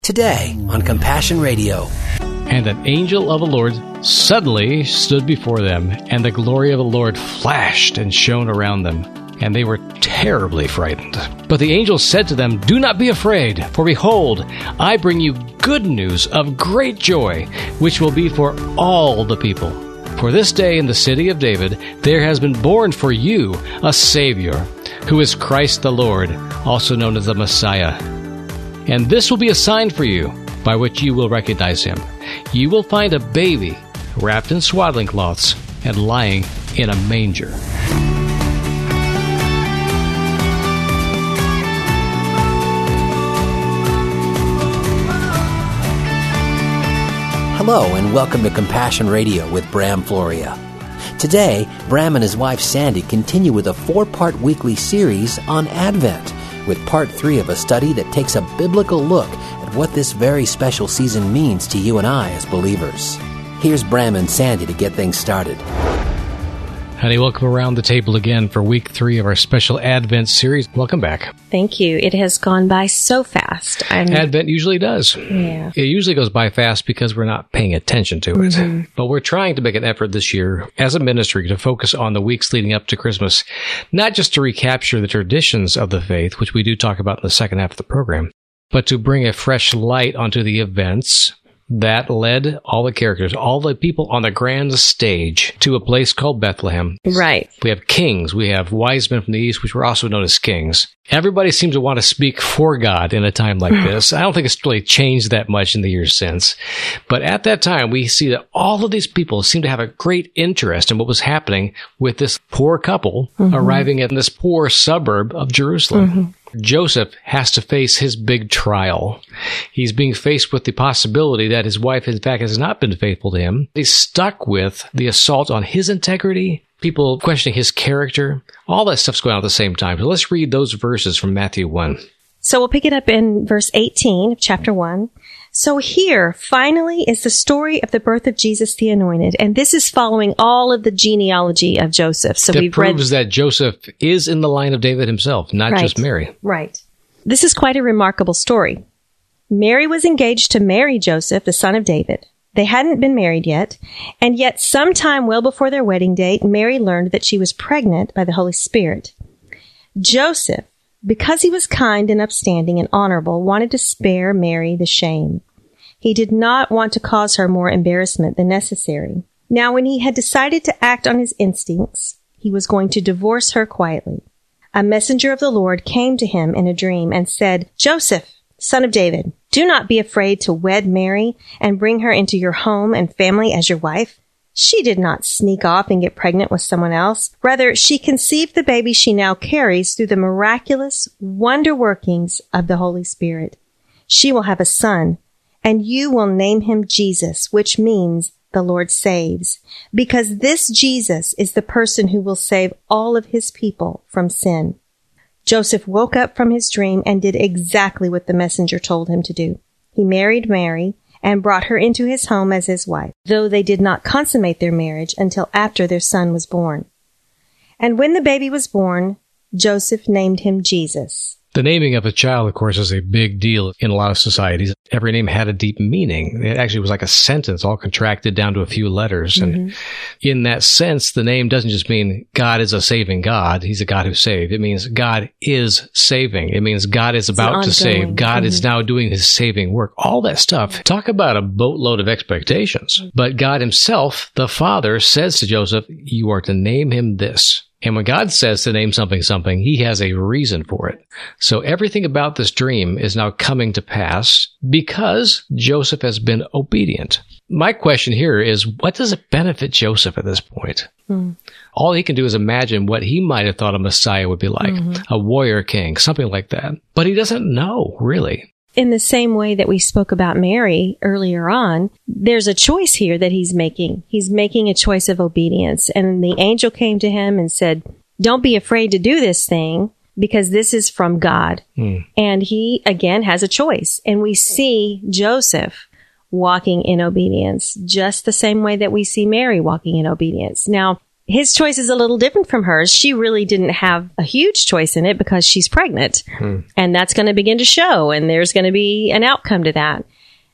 Today on Compassion Radio. And an angel of the Lord suddenly stood before them, and the glory of the Lord flashed and shone around them, and they were terribly frightened. But the angel said to them, "Do not be afraid, for behold, I bring you good news of great joy, which will be for all the people. For this day in the city of David there has been born for you a Savior, who is Christ the Lord, also known as the Messiah. And this will be a sign for you, by which you will recognize him. You will find a baby wrapped in swaddling cloths and lying in a manger." Hello and welcome to Compassion Radio with Bram Floria. Today, Bram and his wife Sandy continue with a 4-part weekly series on Advent, with part 3 of a study that takes a biblical look at what this very special season means to you and I as believers. Here's Bram and Sandy to get things started. Honey, welcome around the table again for week 3 of our special Advent series. Welcome back. Thank you. It has gone by so fast. Advent usually does. Yeah. It usually goes by fast because we're not paying attention to it. Mm-hmm. But we're trying to make an effort this year as a ministry to focus on the weeks leading up to Christmas, not just to recapture the traditions of the faith, which we do talk about in the second half of the program, but to bring a fresh light onto the events that led all the characters, all the people on the grand stage to a place called Bethlehem. Right. We have kings. We have wise men from the east, which were also known as kings. Everybody seems to want to speak for God in a time like this. I don't think it's really changed that much in the years since. But at that time, we see that all of these people seem to have a great interest in what was happening with this poor couple arriving in this poor suburb of Jerusalem. Joseph has to face his big trial. He's being faced with the possibility that his wife, in fact, has not been faithful to him. He's stuck with the assault on his integrity, people questioning his character. All that stuff's going on at the same time. So let's read those verses from Matthew 1. So we'll pick it up in verse 18 of chapter 1. So here, finally, is the story of the birth of Jesus the Anointed. And this is following all of the genealogy of Joseph. So it proves that Joseph is in the line of David himself, not just Mary. Right. This is quite a remarkable story. Mary was engaged to marry Joseph, the son of David. They hadn't been married yet. And yet, sometime well before their wedding date, Mary learned that she was pregnant by the Holy Spirit. Joseph, because he was kind and upstanding and honorable, wanted to spare Mary the shame. He did not want to cause her more embarrassment than necessary. Now, when he had decided to act on his instincts, he was going to divorce her quietly. A messenger of the Lord came to him in a dream and said, "Joseph, son of David, do not be afraid to wed Mary and bring her into your home and family as your wife. She did not sneak off and get pregnant with someone else. Rather, she conceived the baby she now carries through the miraculous wonder workings of the Holy Spirit. She will have a son, and you will name him Jesus, which means the Lord saves, because this Jesus is the person who will save all of his people from sin." Joseph woke up from his dream and did exactly what the messenger told him to do. He married Mary and brought her into his home as his wife, though they did not consummate their marriage until after their son was born. And when the baby was born, Joseph named him Jesus. The naming of a child, of course, is a big deal in a lot of societies. Every name had a deep meaning. It actually was like a sentence all contracted down to a few letters. And in that sense, the name doesn't just mean God is a saving God. He's a God who saved. It means God is saving. It means God is about to save. God is now doing his saving work. All that stuff. Talk about a boatload of expectations. But God himself, the Father, says to Joseph, "You are to name him this." And when God says to name something, he has a reason for it. So everything about this dream is now coming to pass because Joseph has been obedient. My question here is, what does it benefit Joseph at this point? All he can do is imagine what he might have thought a Messiah would be like, a warrior king, something like that. But he doesn't know, really. In the same way that we spoke about Mary earlier on, there's a choice here that he's making. He's making a choice of obedience. And the angel came to him and said, "Don't be afraid to do this thing because this is from God." And he, again, has a choice. And we see Joseph walking in obedience just the same way that we see Mary walking in obedience. Now, his choice is a little different from hers. She really didn't have a huge choice in it because she's pregnant. And that's going to begin to show, and there's going to be an outcome to that.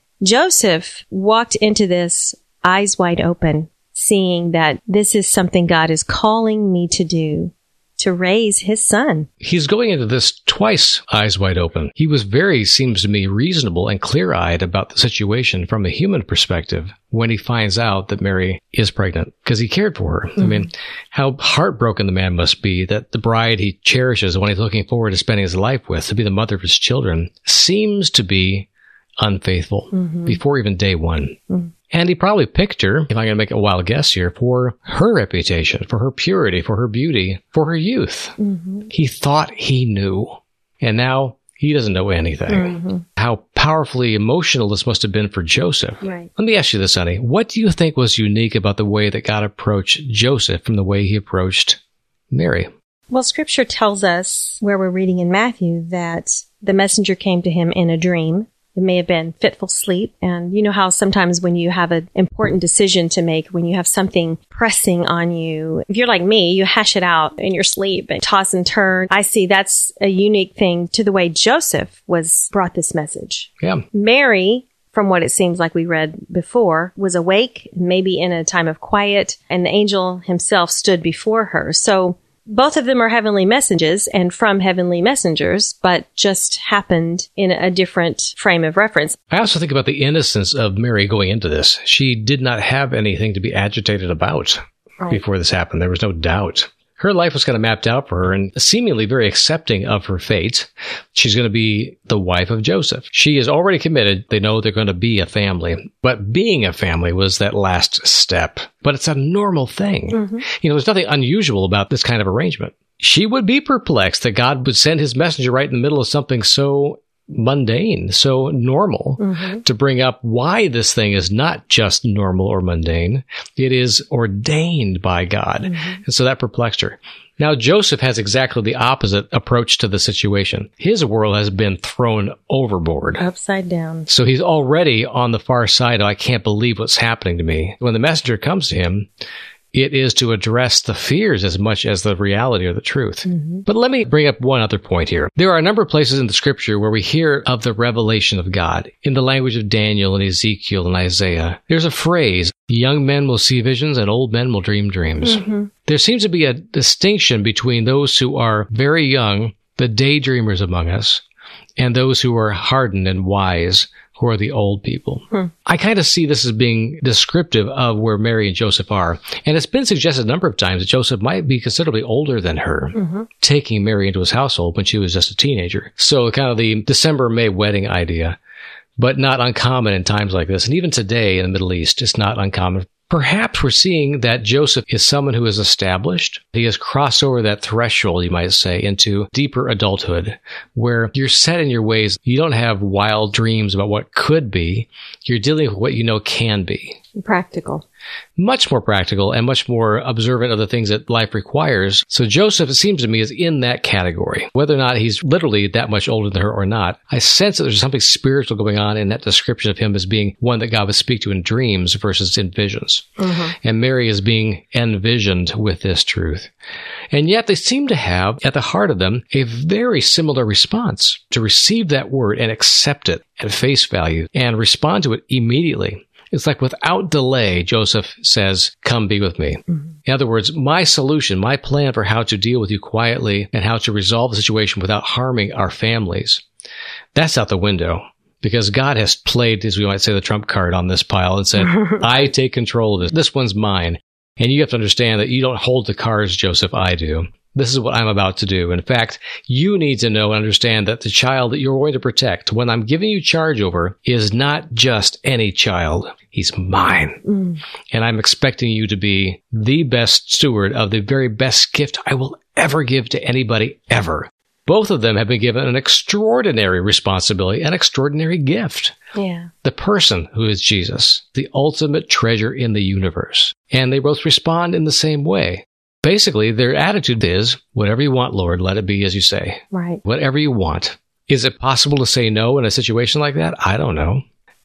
Joseph walked into this eyes wide open, seeing that this is something God is calling me to do, to raise his son. He's going into this twice eyes wide open. He was very, seems to me, reasonable and clear-eyed about the situation from a human perspective when he finds out that Mary is pregnant, because he cared for her. I mean, how heartbroken the man must be that the bride he cherishes, the one he's looking forward to spending his life with, to be the mother of his children, seems to be unfaithful before even day one. And he probably picked her, if I'm going to make a wild guess here, for her reputation, for her purity, for her beauty, for her youth. He thought he knew, and now he doesn't know anything. How powerfully emotional this must have been for Joseph. Right. Let me ask you this, honey. What do you think was unique about the way that God approached Joseph from the way he approached Mary? Well, Scripture tells us, where we're reading in Matthew, that the messenger came to him in a dream. It may have been fitful sleep. And you know how sometimes when you have an important decision to make, when you have something pressing on you, if you're like me, you hash it out in your sleep and toss and turn. I see that's a unique thing to the way Joseph brought this message. Yeah. Mary, from what it seems like we read before, was awake, maybe in a time of quiet, and the angel himself stood before her. So both of them are heavenly messages and from heavenly messengers, but just happened in a different frame of reference. I also think about the innocence of Mary going into this. She did not have anything to be agitated about before this happened. There was no doubt. Her life was kind of mapped out for her and seemingly very accepting of her fate. She's going to be the wife of Joseph. She is already committed. They know they're going to be a family. But being a family was that last step. But it's a normal thing. You know, there's nothing unusual about this kind of arrangement. She would be perplexed that God would send his messenger right in the middle of something so mundane, so normal, to bring up why this thing is not just normal or mundane. It is ordained by God. And so that perplexed her. Now, Joseph has exactly the opposite approach to the situation. His world has been thrown overboard. Upside down. So he's already on the far side of, I can't believe what's happening to me. When the messenger comes to him, it is to address the fears as much as the reality or the truth. But let me bring up one other point here. There are a number of places in the scripture where we hear of the revelation of God. In the language of Daniel and Ezekiel and Isaiah, there's a phrase, young men will see visions and old men will dream dreams. There seems to be a distinction between those who are very young, the daydreamers among us, and those who are hardened and wise, who are the old people. I kind of see this as being descriptive of where Mary and Joseph are. And it's been suggested a number of times that Joseph might be considerably older than her, taking Mary into his household when she was just a teenager. So kind of the December-May wedding idea, but not uncommon in times like this. And even today in the Middle East, it's not uncommon. Perhaps we're seeing that Joseph is someone who is established. He has crossed over that threshold, you might say, into deeper adulthood, where you're set in your ways. You don't have wild dreams about what could be. You're dealing with what you know can be. Practical. Much more practical and much more observant of the things that life requires. So Joseph, it seems to me, is in that category. Whether or not he's literally that much older than her or not, I sense that there's something spiritual going on in that description of him as being one that God would speak to in dreams versus in visions. And Mary is being envisioned with this truth. And yet they seem to have, at the heart of them, a very similar response to receive that word and accept it at face value and respond to it immediately. It's like without delay, Joseph says, come be with me. In other words, my solution, my plan for how to deal with you quietly and how to resolve the situation without harming our families, that's out the window. Because God has played, as we might say, the trump card on this pile and said, I take control of this. This one's mine. And you have to understand that you don't hold the cards, Joseph, I do. This is what I'm about to do. In fact, you need to know and understand that the child that you're going to protect, when I'm giving you charge over, is not just any child. He's mine. And I'm expecting you to be the best steward of the very best gift I will ever give to anybody ever. Both of them have been given an extraordinary responsibility, an extraordinary gift. Yeah. The person who is Jesus, the ultimate treasure in the universe. And they both respond in the same way. Basically, their attitude is, whatever you want, Lord, let it be as you say. Right. Whatever you want. Is it possible to say no in a situation like that? I don't know.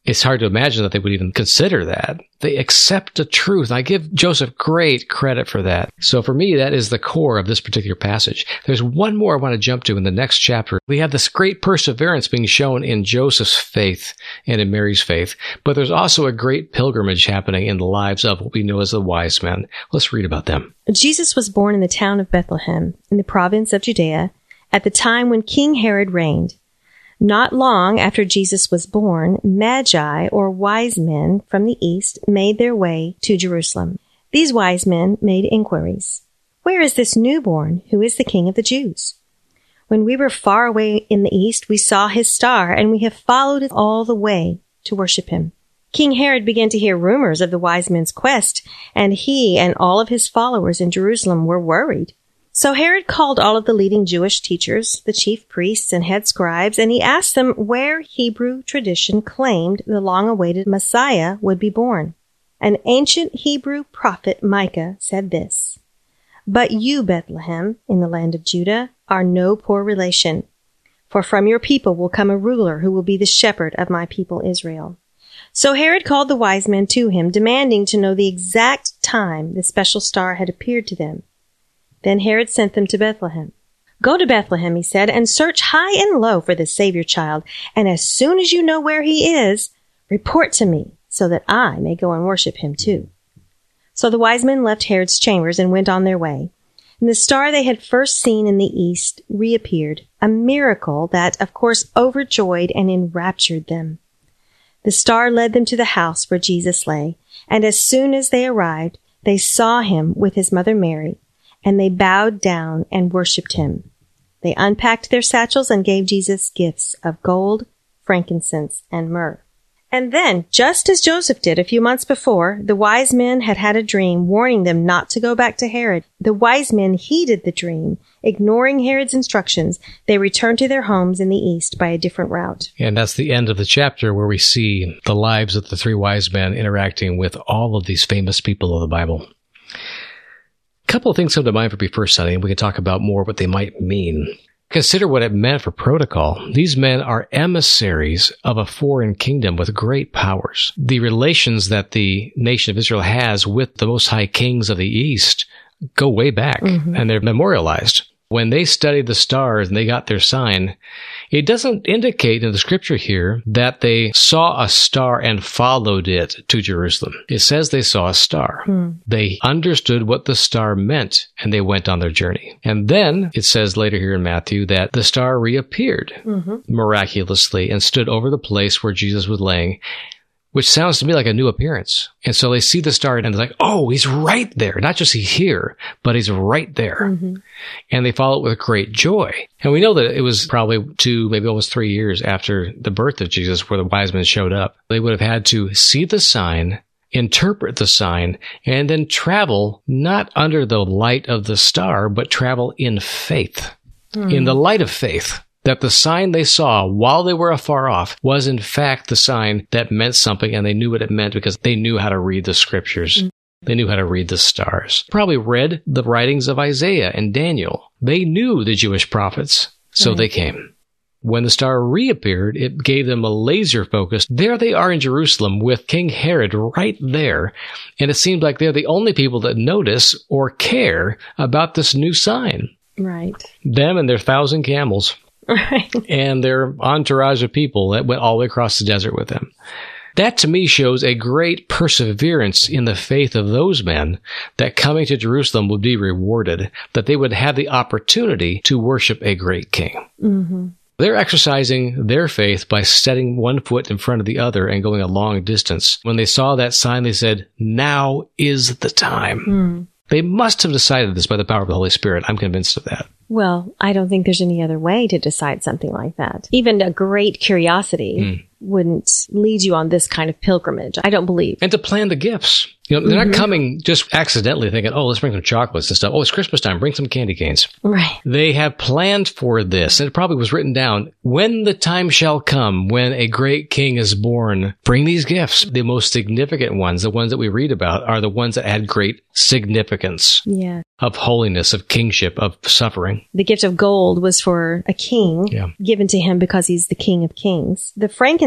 It's hard to imagine that they would even consider that. They accept the truth. I give Joseph great credit for that. So for me, that is the core of this particular passage. There's one more I want to jump to in the next chapter. We have this great perseverance being shown in Joseph's faith and in Mary's faith, but there's also a great pilgrimage happening in the lives of what we know as the wise men. Let's read about them. Jesus was born in the town of Bethlehem, in the province of Judea, at the time when King Herod reigned. Not long after Jesus was born, Magi, or wise men from the east, made their way to Jerusalem. These wise men made inquiries. Where is this newborn who is the King of the Jews? When we were far away in the east, we saw his star, and we have followed it all the way to worship him. King Herod began to hear rumors of the wise men's quest, and he and all of his followers in Jerusalem were worried. So Herod called all of the leading Jewish teachers, the chief priests and head scribes, and he asked them where Hebrew tradition claimed the long-awaited Messiah would be born. An ancient Hebrew prophet, Micah, said this, "But you, Bethlehem, in the land of Judah, are no poor relation, for from your people will come a ruler who will be the shepherd of my people Israel." So Herod called the wise men to him, demanding to know the exact time the special star had appeared to them. Then Herod sent them to Bethlehem. "Go to Bethlehem," he said, "and search high and low for the Savior child, and as soon as you know where he is, report to me, so that I may go and worship him too." So the wise men left Herod's chambers and went on their way. And the star they had first seen in the east reappeared, a miracle that, of course, overjoyed and enraptured them. The star led them to the house where Jesus lay, and as soon as they arrived, they saw him with his mother Mary, and they bowed down and worshipped him. They unpacked their satchels and gave Jesus gifts of gold, frankincense, and myrrh. And then, just as Joseph did a few months before, the wise men had had a dream warning them not to go back to Herod. The wise men heeded the dream. Ignoring Herod's instructions, they returned to their homes in the east by a different route. And that's the end of the chapter where we see the lives of the three wise men interacting with all of these famous people of the Bible. A couple of things come to mind for me first, Sonny, and we can talk about more what they might mean. Consider what it meant for protocol. These men are emissaries of a foreign kingdom with great powers. The relations that the nation of Israel has with the Most High kings of the East go way back, and they're memorialized. When they studied the stars and they got their sign, it doesn't indicate in the scripture here that they saw a star and followed it to Jerusalem. It says they saw a star. They understood what the star meant, and they went on their journey. And then it says later here in Matthew that the star reappeared miraculously and stood over the place where Jesus was laying, which sounds to me like a new appearance. And so they see the star and they're like, oh, he's right there. Not just he's here, but he's right there. And they follow it with great joy. And we know that it was probably 2, maybe almost 3 years after the birth of Jesus where the wise men showed up. They would have had to see the sign, interpret the sign, and then travel not under the light of the star, but travel in faith, in the light of faith. That the sign they saw while they were afar off was in fact the sign that meant something, and they knew what it meant because they knew how to read the scriptures. They knew how to read the stars. Probably read the writings of Isaiah and Daniel. They knew the Jewish prophets, so they came. When the star reappeared, it gave them a laser focus. There they are in Jerusalem with King Herod right there, and it seemed like they're the only people that notice or care about this new sign. Right. Them and their 1,000 camels. Right. And their entourage of people that went all the way across the desert with them. That to me shows a great perseverance in the faith of those men, that coming to Jerusalem would be rewarded, that they would have the opportunity to worship a great king. They're exercising their faith by setting one foot in front of the other and going a long distance. When they saw that sign, they said, now is the time. They must have decided this by the power of the Holy Spirit. I'm convinced of that. Well, I don't think there's any other way to decide something like that. Even a great curiosity wouldn't lead you on this kind of pilgrimage, I don't believe. And to plan the gifts. You know, they're not coming just accidentally thinking, oh, let's bring some chocolates and stuff. Oh, it's Christmas time. Bring some candy canes. Right. They have planned for this, and it probably was written down. When the time shall come, when a great king is born, bring these gifts. The most significant ones, the ones that we read about, are the ones that had great significance. Yeah. Of holiness, of kingship, of suffering. The gift of gold was for a king, given to him because he's the King of Kings. The frankincense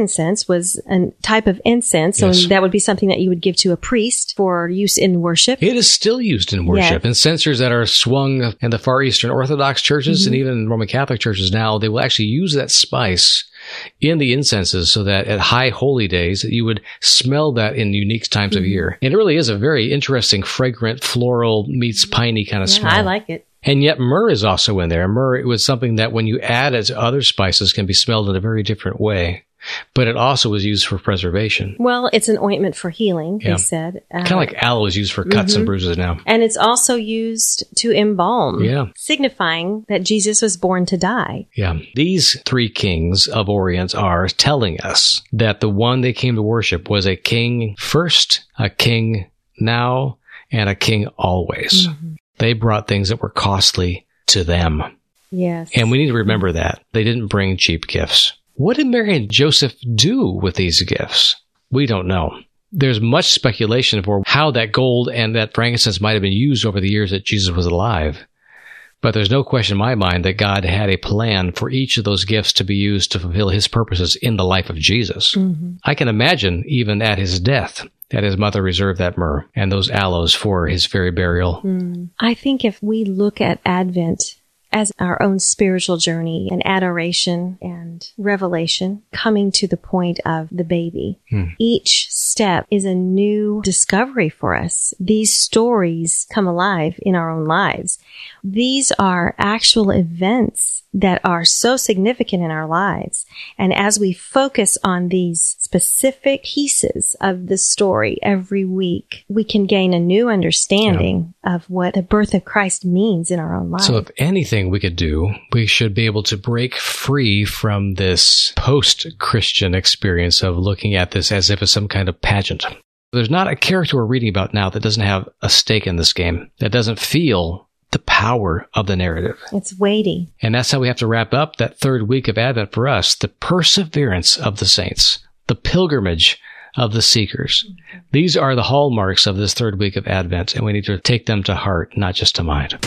frankincense was a type of incense, so Yes. that would be something that you would give to a priest for use in worship. It is still used in worship. Yeah. Incensers that are swung in the Far Eastern Orthodox churches and even Roman Catholic churches now, they will actually use that spice in the incenses so that at high holy days that you would smell that in unique times of year. And it really is a very interesting, fragrant, floral meets piney kind of Yeah, smell. I like it. And yet myrrh is also in there. Myrrh, it was something that when you add it to other spices can be smelled in a very different way. But it also was used for preservation. Well, it's an ointment for healing, Yeah. they said. Kind of like aloe is used for cuts and bruises now. And it's also used to embalm, Yeah. signifying that Jesus was born to die. Yeah. These three kings of Orient are telling us that the one they came to worship was a king first, a king now, and a king always. They brought things that were costly to them. Yes. And we need to remember that. They didn't bring cheap gifts. What did Mary and Joseph do with these gifts? We don't know. There's much speculation for how that gold and that frankincense might have been used over the years that Jesus was alive. But there's no question in my mind that God had a plan for each of those gifts to be used to fulfill his purposes in the life of Jesus. I can imagine even at his death that his mother reserved that myrrh and those aloes for his very burial. I think if we look at Advent as our own spiritual journey and adoration and revelation, coming to the point of the baby, each step is a new discovery for us. These stories come alive in our own lives. These are actual events that are so significant in our lives. And as we focus on these specific pieces of the story every week, we can gain a new understanding of what the birth of Christ means in our own lives. So if anything we could do, we should be able to break free from this post-Christian experience of looking at this as if it's some kind of pageant. There's not a character we're reading about now that doesn't have a stake in this game, that doesn't feel the power of the narrative. It's weighty. And that's how we have to wrap up that third week of Advent for us, the perseverance of the saints, the pilgrimage of the seekers. These are the hallmarks of this third week of Advent, and we need to take them to heart, not just to mind.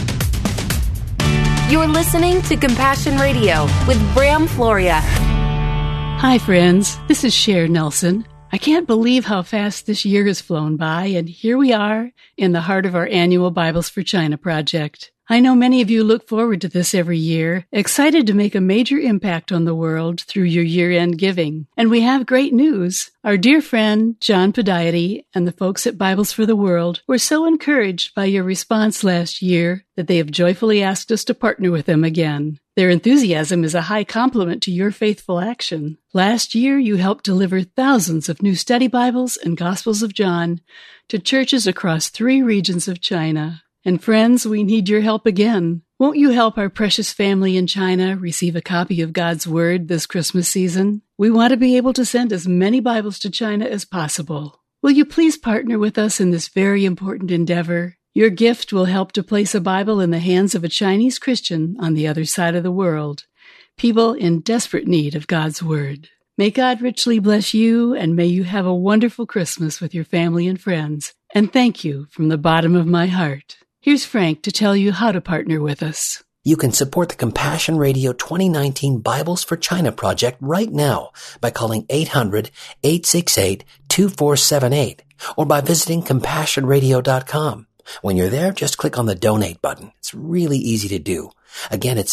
You're listening to Compassion Radio with Bram Floria. Hi, friends. This is Cher Nelson. I can't believe how fast this year has flown by, and here we are in the heart of our annual Bibles for China project. I know many of you look forward to this every year, excited to make a major impact on the world through your year-end giving. And we have great news. Our dear friend, John Podiety, and the folks at Bibles for the World were so encouraged by your response last year that they have joyfully asked us to partner with them again. Their enthusiasm is a high compliment to your faithful action. Last year, you helped deliver thousands of new study Bibles and Gospels of John to churches across 3 regions of China. And friends, we need your help again. Won't you help our precious family in China receive a copy of God's Word this Christmas season? We want to be able to send as many Bibles to China as possible. Will you please partner with us in this very important endeavor? Your gift will help to place a Bible in the hands of a Chinese Christian on the other side of the world, people in desperate need of God's Word. May God richly bless you, and may you have a wonderful Christmas with your family and friends. And thank you from the bottom of my heart. Here's Frank to tell you how to partner with us. You can support the Compassion Radio 2019 Bibles for China project right now by calling 800-868-2478 or by visiting CompassionRadio.com. When you're there, just click on the donate button. It's really easy to do. Again, it's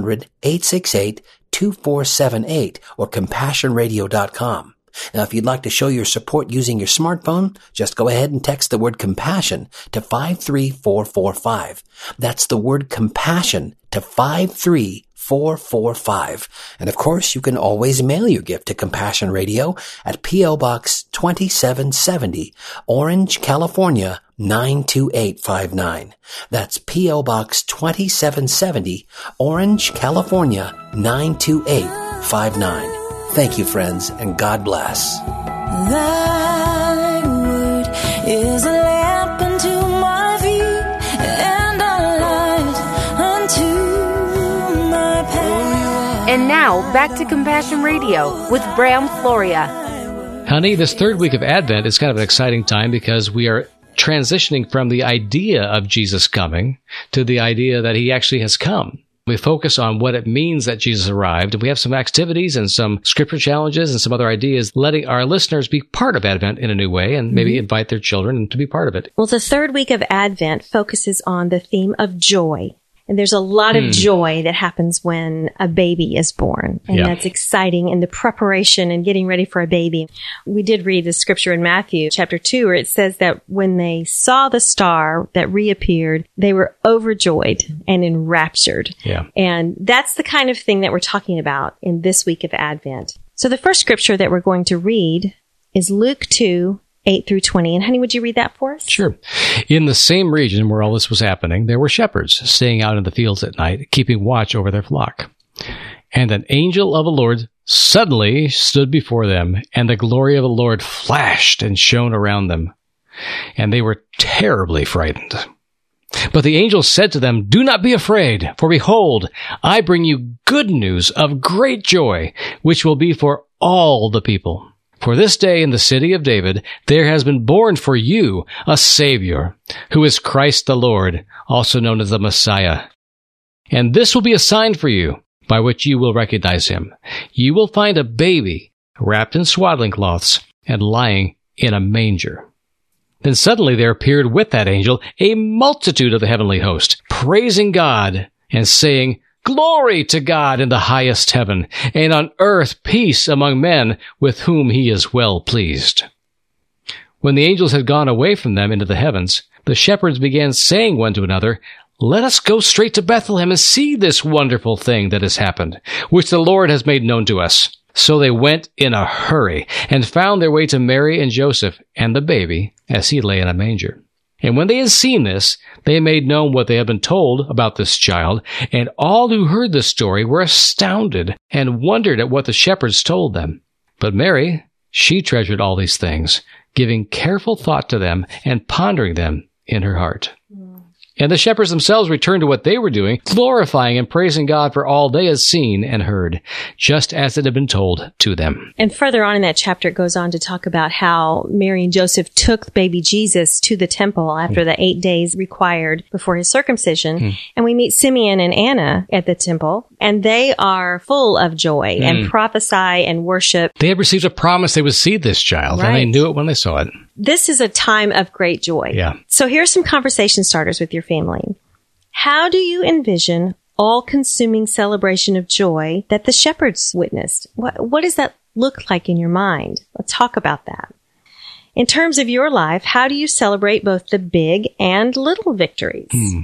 800-868-2478 or CompassionRadio.com. Now, if you'd like to show your support using your smartphone, just go ahead and text the word compassion to 53445. That's the word compassion to 53445. And of course, you can always mail your gift to Compassion Radio at P.O. Box 2770, Orange, California, 92859. That's P.O. Box 2770, Orange, California, 92859. Thank you, friends, and God bless. Thy word is a lamp unto my feet and a light unto my path. And now, back to Compassion Radio with Bram Floria. Honey, this third week of Advent is kind of an exciting time because we are transitioning from the idea of Jesus coming to the idea that he actually has come. We focus on what it means that Jesus arrived. We have some activities and some scripture challenges and some other ideas, letting our listeners be part of Advent in a new way and maybe invite their children to be part of it. Well, the third week of Advent focuses on the theme of joy. And there's a lot of joy that happens when a baby is born. And that's exciting. And the preparation and getting ready for a baby. We did read the scripture in Matthew chapter 2 where it says that when they saw the star that reappeared, they were overjoyed and enraptured. Yeah. And that's the kind of thing that we're talking about in this week of Advent. So the first scripture that we're going to read is Luke 2, 8 through 20. And honey, would you read that for us? Sure. In the same region where all this was happening, there were shepherds staying out in the fields at night, keeping watch over their flock. And an angel of the Lord suddenly stood before them, and the glory of the Lord flashed and shone around them. And they were terribly frightened. But the angel said to them, "Do not be afraid, for behold, I bring you good news of great joy, which will be for all the people. For this day in the city of David, there has been born for you a Savior, who is Christ the Lord, also known as the Messiah. And this will be a sign for you, by which you will recognize him. You will find a baby wrapped in swaddling cloths and lying in a manger." Then suddenly there appeared with that angel a multitude of the heavenly host, praising God and saying, "Glory to God in the highest heaven, and on earth peace among men with whom he is well pleased." When the angels had gone away from them into the heavens, the shepherds began saying one to another, "Let us go straight to Bethlehem and see this wonderful thing that has happened, which the Lord has made known to us." So they went in a hurry and found their way to Mary and Joseph and the baby as he lay in a manger. And when they had seen this, they made known what they had been told about this child, and all who heard the story were astounded and wondered at what the shepherds told them. But Mary, she treasured all these things, giving careful thought to them and pondering them in her heart. And the shepherds themselves returned to what they were doing, glorifying and praising God for all they had seen and heard, just as it had been told to them. And further on in that chapter, it goes on to talk about how Mary and Joseph took baby Jesus to the temple after the 8 days required before his circumcision. And we meet Simeon and Anna at the temple, and they are full of joy and prophesy and worship. They had received a promise they would see this child, and they knew it when they saw it. This is a time of great joy. Yeah. So here's some conversation starters with your family. How do you envision all-consuming celebration of joy that the shepherds witnessed? What does that look like in your mind? Let's talk about that. In terms of your life, how do you celebrate both the big and little victories?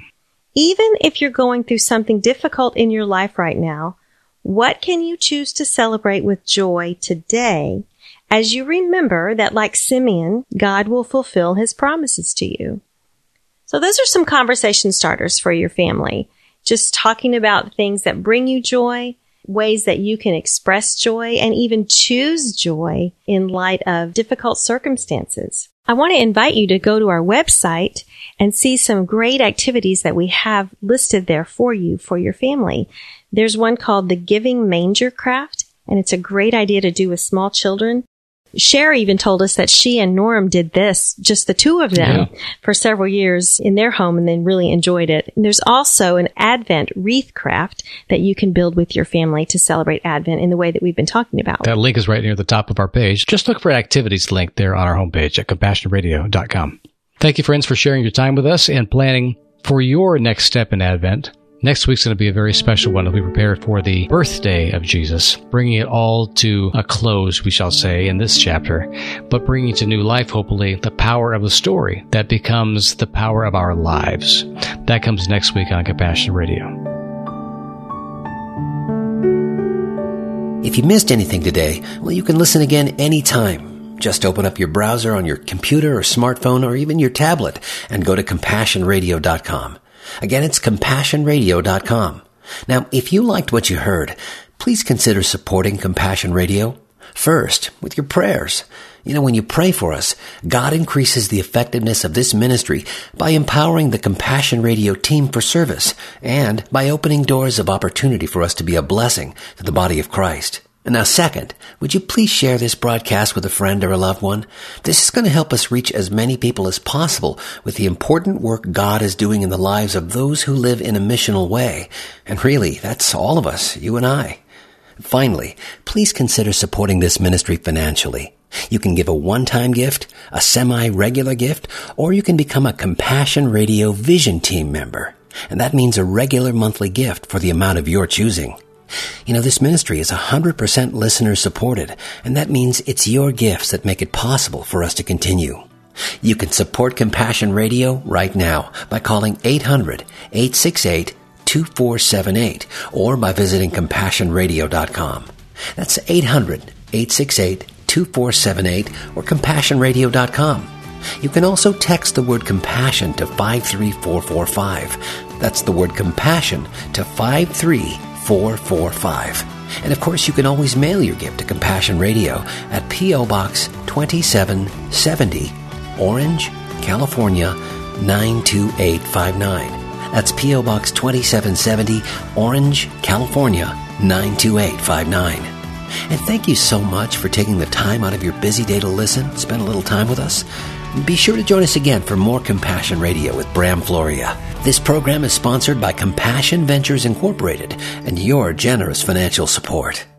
Even if you're going through something difficult in your life right now, what can you choose to celebrate with joy today as you remember that, like Simeon, God will fulfill his promises to you? So those are some conversation starters for your family. Just talking about things that bring you joy, ways that you can express joy, and even choose joy in light of difficult circumstances. I want to invite you to go to our website and see some great activities that we have listed there for you, for your family. There's one called the Giving Manger Craft, and it's a great idea to do with small children. Cher even told us that she and Norm did this, just the two of them, for several years in their home and then really enjoyed it. And there's also an Advent wreath craft that you can build with your family to celebrate Advent in the way that we've been talking about. That link is right near the top of our page. Just look for activities link there on our homepage at CompassionRadio.com. Thank you, friends, for sharing your time with us and planning for your next step in Advent. Next week's going to be a very special one as we prepare for the birthday of Jesus, bringing it all to a close, we shall say, in this chapter, but bringing to new life, hopefully, the power of the story that becomes the power of our lives. That comes next week on Compassion Radio. If you missed anything today, well, you can listen again anytime. Just open up your browser on your computer or smartphone or even your tablet and go to CompassionRadio.com. Again, it's CompassionRadio.com. Now, if you liked what you heard, please consider supporting Compassion Radio. First, with your prayers. You know, when you pray for us, God increases the effectiveness of this ministry by empowering the Compassion Radio team for service and by opening doors of opportunity for us to be a blessing to the body of Christ. And now second, would you please share this broadcast with a friend or a loved one? This is going to help us reach as many people as possible with the important work God is doing in the lives of those who live in a missional way. And really, that's all of us, you and I. Finally, please consider supporting this ministry financially. You can give a one-time gift, a semi-regular gift, or you can become a Compassion Radio Vision Team member. And that means a regular monthly gift for the amount of your choosing. You know, this ministry is 100% listener supported, and that means it's your gifts that make it possible for us to continue. You can support Compassion Radio right now by calling 800-868-2478 or by visiting CompassionRadio.com. That's 800-868-2478 or CompassionRadio.com. You can also text the word compassion to 53445. That's the word compassion to 53445. And of course, you can always mail your gift to Compassion Radio at P.O. Box 2770, Orange, California 92859. That's P.O. Box 2770, Orange, California 92859. And thank you so much for taking the time out of your busy day to listen, spend a little time with us. Be sure to join us again for more Compassion Radio with Bram Floria. This program is sponsored by Compassion Ventures Incorporated and your generous financial support.